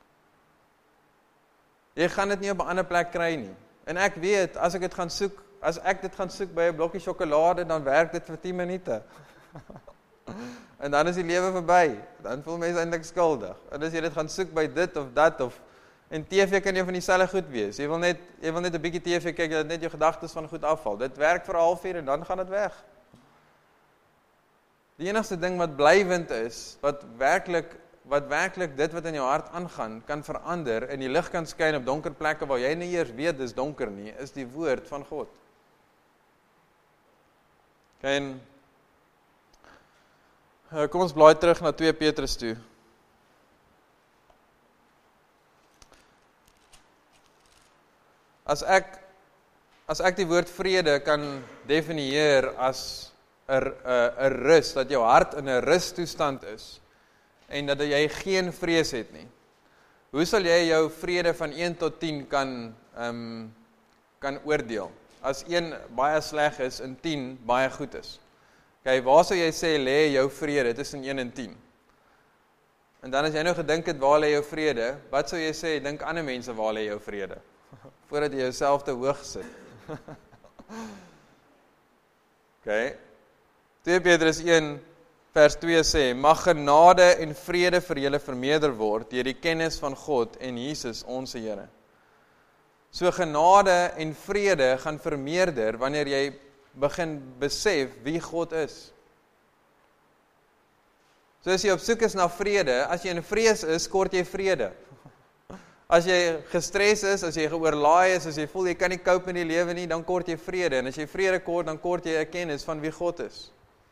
Speaker 2: Jy gaan dit nie op 'n ander plek kry nie. En ek weet, as ek dit gaan soek by 'n blokkie sjokolade, dan werk dit vir 10 minute. En dan is die lewe verby. Dan voel mense eintlik skuldig. En as jy dit gaan soek by dit of dat, en TV kan jy van dieselfde goed wees. Jy wil net 'n bietjie TV kyk, dat net jou gedagtes van goed afval. Dit werk vir 'n halfuur en dan gaan dit weg. Die enigste ding wat blywend is, wat werklik dit wat in jou hart aangaan, kan verander en die lig kan skyn op donker plekke waar jy nie eers weet dis donker nie, is die woord van God. En kom ons blaai terug na 2 Petrus toe. As ek die woord vrede kan definieer as 'n rus, dat jou hart in 'n rustoestand is en dat jy geen vrees het nie. Hoe sal jy jou vrede van 1 tot 10 kan oordeel? As 1 baie sleg is en 10 baie goed is. Okay, waar sou jy sê lê jou vrede tussen 1 en 10? En dan as jy nou gedink het waar lê jou vrede, wat sou jy sê dink ander mense waar lê jou vrede? Voordat jy jouself te hoog sit. Okay. 2 Petrus 1 vers 2 sê, mag genade en vrede vir julle vermeerder word deur die kennis van God en Jesus ons Here. So genade en vrede gaan vermeerder wanneer jy begin besef wie God is. So as jy op soek is na vrede, as jy in vrees is, kort jy vrede. As jy gestres is, as jy geoorlaai is, as jy voel jy kan nie cope in die lewe nie, dan kort jy vrede. En as jy vrede kort, dan kort jy 'n kennis van wie God is.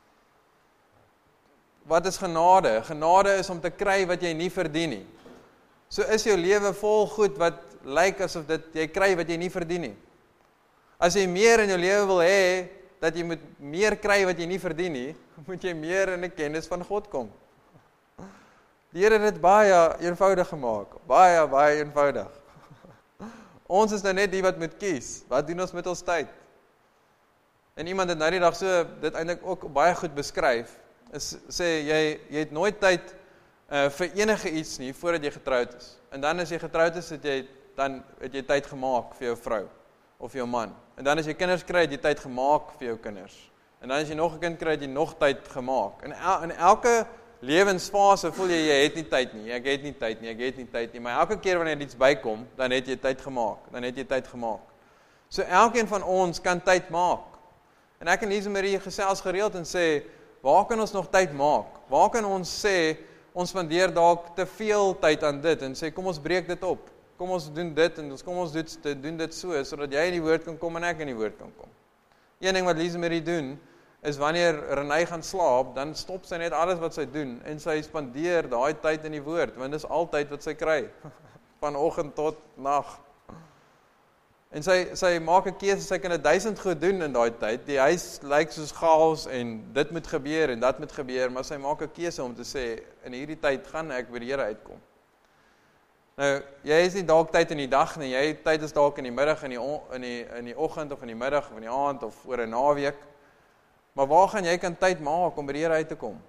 Speaker 2: Wat is genade? Genade is om te kry wat jy nie verdien nie. So is jou lewe vol goed wat lyk asof jy kry wat jy nie verdien nie. As jy meer in jou lewe wil hê, dat jy moet meer kry wat jy nie verdien nie, moet jy meer in 'n kennis van God kom. Die Here het dit baie eenvoudig gemaak. Baie eenvoudig. Ons is nou net die wat moet kies. Wat doen ons met ons tyd? En iemand het nou die dag so dit eintlik ook baie goed beskryf. Sê jy het nooit tyd vir enige iets nie voordat jy getroud is. En dan as jy getroud is, het jy tyd gemaak vir jou vrou of jou man. En dan as jy kinders kry, het jy tyd gemaak vir jou kinders. En dan as jy nog 'n kind kry, het jy nog tyd gemaak. En in elke lewensfase voel jy het nie tyd nie. Ek het nie tyd nie, maar elke keer wanneer iets bykom, dan het jy tyd gemaak. So elkeen van ons kan tyd maak. En ek en Lise Marie gesels gereeld en sê, waar kan ons nog tyd maak? Waar kan ons sê, ons spandeer dalk te veel tyd aan dit en sê, kom ons breek dit op. Kom ons doen dit en kom ons doen dit so, sodat jy in die woord kan kom en ek in die woord kan kom. Een ding wat Lise Marie doen, is wanneer Renée gaan slaap, dan stop sy net alles wat sy doen, en sy spandeer daai tyd in die woord, want dis altyd wat sy kry, van oggend tot nag. En sy maak 'n keuse, sy kan 1000 goed doen in daai tyd, die huis lyk soos chaos, en dit moet gebeur, en dat moet gebeur, maar sy maak 'n keuse om te sê, in hierdie tyd gaan ek by die Here uitkom. Nou, jy is nie dalk tyd in die dag nie, jy tyd is dalk in die middag, in die oggend, of in die middag, of in die aand, of oor 'n naweek, maar waar gaan jy kan tyd maak om by die Here uit te kom?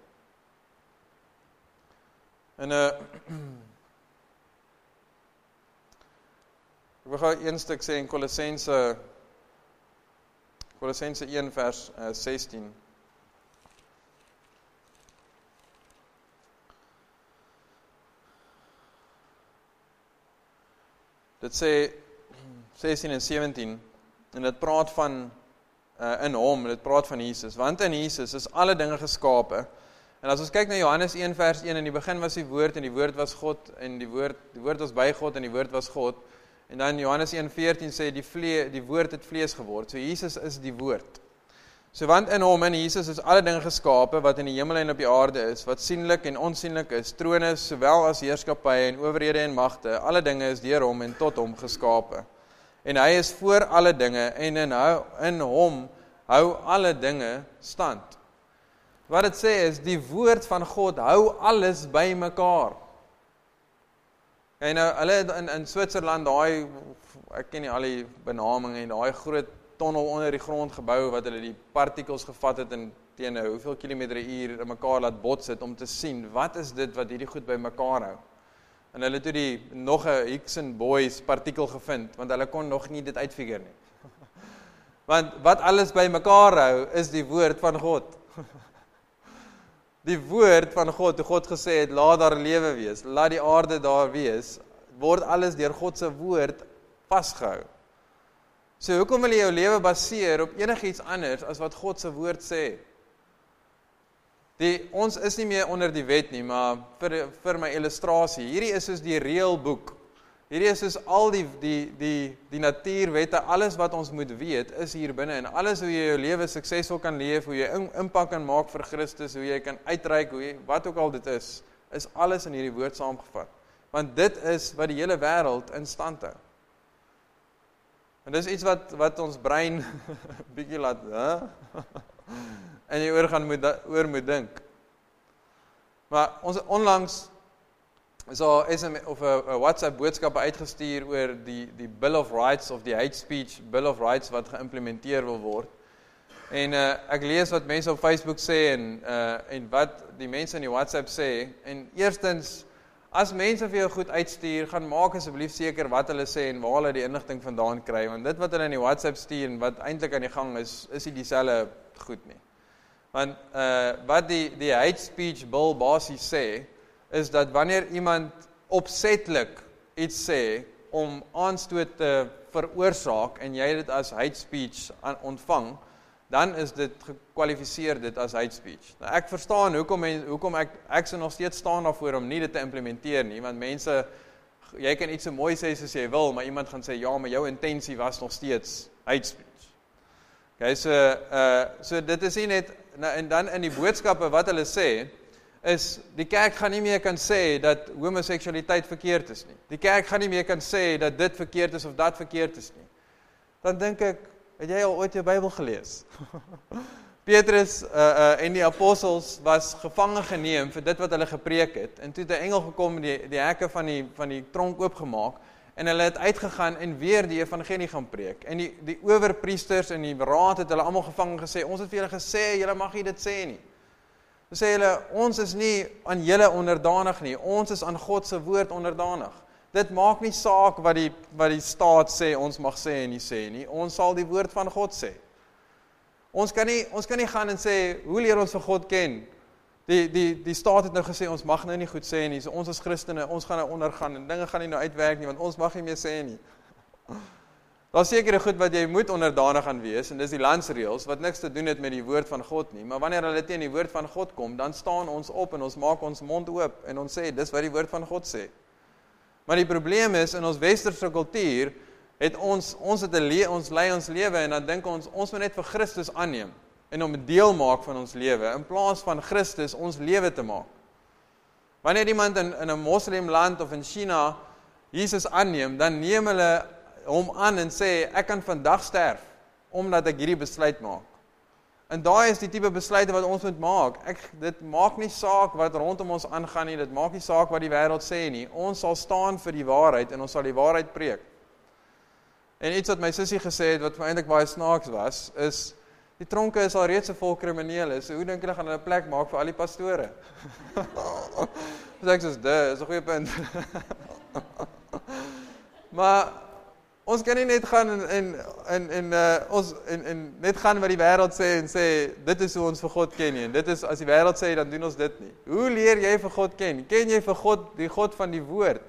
Speaker 2: En ek wil gou een stuk sê in Kolossense 1 vers 16. Dit sê 16 en 17, en dit praat van in hom, dit praat van Jesus, want in Jesus is alle dinge geskape. En as ons kyk na Johannes 1 vers 1, in die begin was die woord, en die woord was God, en die woord was by God, en die woord was God. En dan Johannes 1:14 sê, die woord het vlees geword. So Jesus is die woord. So want in hom, in Jesus, is alle dinge geskape, wat in die hemel en op die aarde is, wat sienlik en onsienlik is, trone, sowel as heerskappye en owerhede en magte, alle dinge is deur hom en tot hom geskape. En hy is voor alle dinge, en in hom hou alle dinge stand. Wat dit sê is, die woord van God hou alles by mekaar. En nou, hulle in Switserland, ek ken nie al die benaming, en daai groot tonnel onder die grond gebou, wat hulle die partikels gevat het, en teen hoeveel kilometer/uur in mekaar laat bots het, om te sien, wat is dit wat hierdie goed by mekaar hou? En hulle het nog 'n Higgs boys partikel gevind, want hulle kon nog nie dit uitfigure nie. Want wat alles by mekaar hou, is die woord van God. Die woord van God, toe God gesê het, laat daar lewe wees, laat die aarde daar wees, word alles deur God se woord vasgehou. So hoekom wil jy jou lewe baseer op enigiets anders as wat God se woord sê? Ons is nie meer onder die wet nie, maar vir my illustrasie, hierdie is soos die reëlboek. Hierdie is soos al die natuurwette, alles wat ons moet weet, is hier binne, en alles hoe jy jou lewe suksesvol kan leef, hoe jy impak kan maak vir Christus, hoe jy kan uitreik, wat ook al dit is alles in hierdie woord saamgevat. Want dit is wat die hele wêreld in stand hou. En dis iets wat ons brein bietjie laat, en jy oor moet dink. Maar ons onlangs is daar SMS of 'n WhatsApp boodskap uitgestuur oor die Bill of Rights of die Hate Speech Bill of Rights wat geïmplementeer wil word. En ek lees wat mense op Facebook sê en wat die mense in die WhatsApp sê. En eerstens, as mense vir jou goed uitstuur, gaan maak asseblief seker wat hulle sê en waar hulle die inligting vandaan kry, want dit wat hulle in die WhatsApp stuur en wat eintlik aan die gang is nie dieselfde goed nie. Want wat die Hate Speech Bill basies sê, is dat wanneer iemand opsetlik iets sê om aanstoot te veroorsaak en jy dit as hate speech ontvang, dan is dit gekwalifiseer dit as hate speech. Nou ek verstaan hoekom ek sou nog steeds staan daarvoor om nie dit te implementeer nie, want mense, jy kan iets so mooi sê soos jy wil, maar iemand gaan sê, ja, maar jou intensie was nog steeds hate speech. Okay, so dit is nie net, en dan in die boodskappe wat hulle sê, is, die kerk gaan nie meer kan sê dat homoseksualiteit verkeerd is nie. Die kerk gaan nie meer kan sê dat dit verkeerd is of dat verkeerd is nie. Dan dink ek, het jy al ooit jou Bybel gelees? Petrus en die apostels was gevange geneem vir dit wat hulle gepreek het, en toe het 'n engel gekom, die hekke van die tronk oopgemaak, en hulle het uitgegaan en weer die evangelie gaan preek. En die owerpriesters en die raad het hulle almal gevange gesê, ons het vir julle gesê, julle mag nie dit sê nie. Dan sê hulle, ons is nie aan julle onderdanig nie, ons is aan God se woord onderdanig. Dit maak nie saak wat die staat sê, ons mag sê en nie sê nie, ons sal die woord van God sê. Ons kan nie gaan en sê, hoe leer ons vir God ken? Die staat het nou gesê, ons mag nou nie goed sê nie, so ons as Christene, ons gaan nou ondergaan, en dinge gaan nie nou uitwerk nie, want ons mag nie meer sê nie. Daar is sekere goed wat jy moet onderdanig aan wees, en dis die landsreëls, wat niks te doen het met die woord van God nie, maar wanneer hulle teen die woord van God kom, dan staan ons op, en ons maak ons mond oop, en ons sê, dis wat die woord van God sê. Maar die probleem is, in ons westerse kultuur, ons lei ons lewe, en dan dink ons moet net vir Christus aanneem, en om 'n deel maak van ons lewe, in plaas van Christus ons lewe te maak. Wanneer iemand in 'n moslimland of in China Jesus aanneem, dan neem hulle hom aan en sê, ek kan vandag sterf, omdat ek hierdie besluit maak. En daai is die tipe besluite wat ons moet maak. Dit maak nie saak wat rondom ons aangaan nie, dit maak nie saak wat die wêreld sê nie. Ons sal staan vir die waarheid, en ons sal die waarheid preek. En iets wat my sussie gesê het, wat vir eintlik baie snaaks was, is, die tronke is al reeds so vol kriminele, so hoe dink julle gaan hulle 'n plek maak vir al die pastore? So ek sê, dis 'n goeie punt. Maar ons kan nie net gaan en net gaan wat die wêreld sê en sê, dit is hoe ons vir God ken nie, en dit is, as die wêreld sê, dan doen ons dit nie. Hoe leer jy vir God ken? Ken jy vir God, die God van die woord?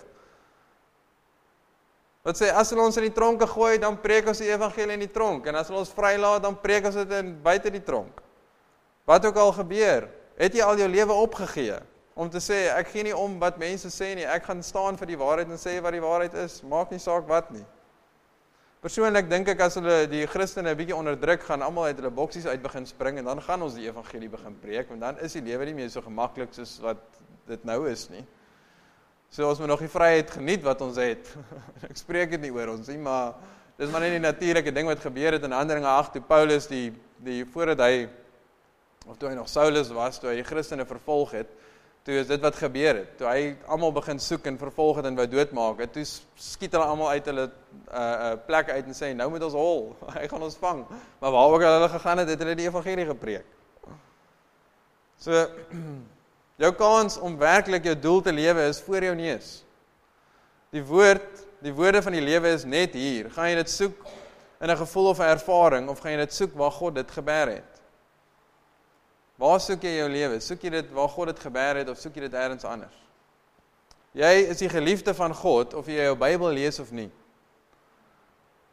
Speaker 2: Wat sê, as hulle ons in die tronke gooi, dan preek ons die evangelie in die tronk, en as hulle ons vrylaat, dan preek ons dit buite die tronk. Wat ook al gebeur, het jy al jou lewe opgegee, om te sê, ek gee nie om wat mense sê nie, ek gaan staan vir die waarheid en sê wat die waarheid is, maak nie saak wat nie. Persoonlik dink ek, as hulle die Christene 'n bietjie onderdruk, gaan almal uit hulle boksies uit begin spring, en dan gaan ons die evangelie begin preek, want dan is die lewe nie meer so gemaklik soos wat dit nou is nie. So ons moet nog die vryheid geniet wat ons het. Ek spreek dit nie oor ons nie, maar dis maar net die natuurlike ding wat gebeur het in Handelinge 8, toe Paulus voordat hy, of toe hy nog Saulus was, toe hy die Christene vervolg het, toe is dit wat gebeur het. Toe hy almal begin soek en vervolg het en wou doodmaak het, toe skiet hulle almal uit hulle plek uit en sê, nou moet ons hol, hy gaan ons vang. Maar waar ook hulle gegaan het hulle die evangelie gepreek. So, jou kans om werklik jou doel te lewe is voor jou neus. Die woorde van die lewe is net hier. Gaan jy dit soek in 'n gevoel of 'n ervaring, of gaan jy dit soek waar God dit gebeer het? Waar soek jy jou lewe? Soek jy dit waar God dit gebeer het, of soek jy dit ergens anders? Jy is die geliefde van God, of jy jou Bybel lees of nie.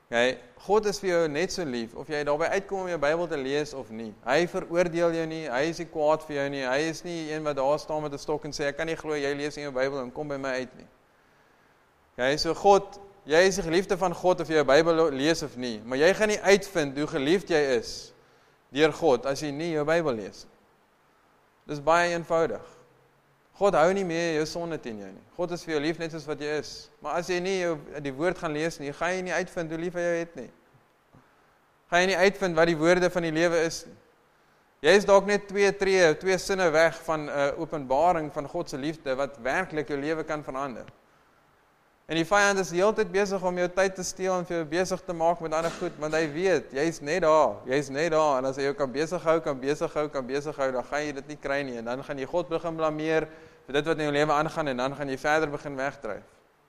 Speaker 2: Okay? God is vir jou net so lief, of jy daarby uitkom om jou Bybel te lees of nie. Hy veroordeel jou nie, hy is nie kwaad vir jou nie, hy is nie een wat daar staan met 'n stok en sê, ek kan nie glo jy lees in jou Bybel en kom by my uit nie. Okay? So God, jy is die geliefde van God of jy jou Bybel lees of nie, maar jy gaan nie uitvind hoe geliefd jy is deur God as jy nie jou Bybel lees. Dis baie eenvoudig. God hou nie meer jou sonde teen jou nie. God is vir jou lief net soos wat jy is. Maar as jy nie die woord gaan lees nie, gaan jy nie uitvind hoe lief hy jou het nie. Gaan jy nie uitvind wat die woorde van die lewe is nie. Jy is dalk net twee sinne weg van 'n openbaring van God se liefde wat werklik jou lewe kan verander. En die vyand is die hele tyd besig om jou tyd te steel en vir jou besig te maak met ander goed, want hy weet, jy's net daar, en as hy jou kan besig hou, dan gaan jy dit nie kry nie, en dan gaan jy God begin blameer vir dit wat in jou lewe aangaan, en dan gaan jy verder begin wegdryf.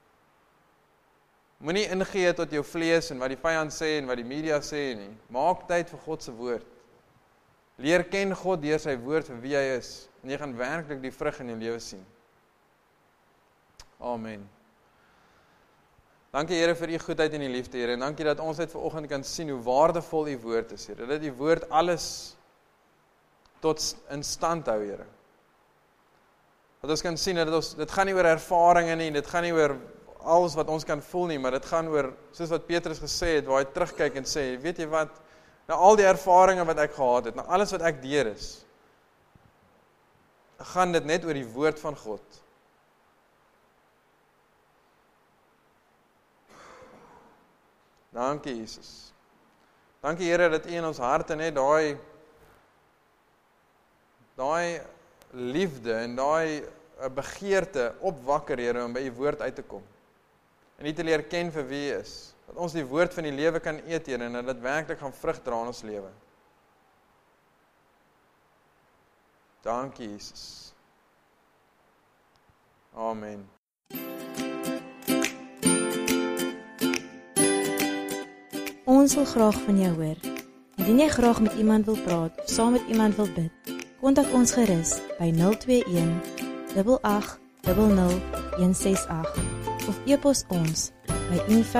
Speaker 2: Moenie ingee tot jou vlees en wat die vyand sê en wat die media sê nie. Maak tyd vir God se woord. Leer ken God deur sy woord vir wie hy is, en jy gaan werklik die vrug in jou lewe sien. Amen. Dankie Here vir u goedheid en u liefde, Here, en dankie dat ons dit vanoggend kan sien hoe waardevol u woord is, Here. Dat die woord alles tot in stand hou, Here. Dat ons kan sien dat dit gaan nie oor ervarings nie, dit gaan nie oor alles wat ons kan voel nie, maar dit gaan oor, soos wat Petrus gesê het, waar hy terugkyk en sê, weet jy wat, na al die ervarings wat ek gehad het, na alles wat ek deur is, gaan dit net oor die woord van God. Dankie Jesus. Dankie Here dat u in ons harte net daai liefde en daai begeerte opwakker, Here, om by u woord uit te kom. En u te leer ken vir wie u is. Dat ons die woord van die lewe kan eet, Here, en dat dit werklik gaan vrug dra in ons lewe. Dankie Jesus. Amen.
Speaker 1: Ons wil graag van jou hoor. Indien jy graag met iemand wil praat of saam met iemand wil bid, kontak ons gerus by 021 8800 168 of e-pos ons by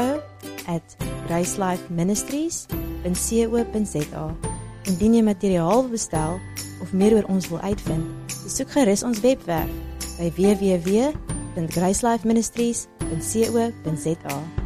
Speaker 1: info@gracelifeministries.co.za. Indien jy materiaal wil bestel of meer oor ons wil uitvind, besoek gerus ons webwerf by www.gracelifeministries.co.za.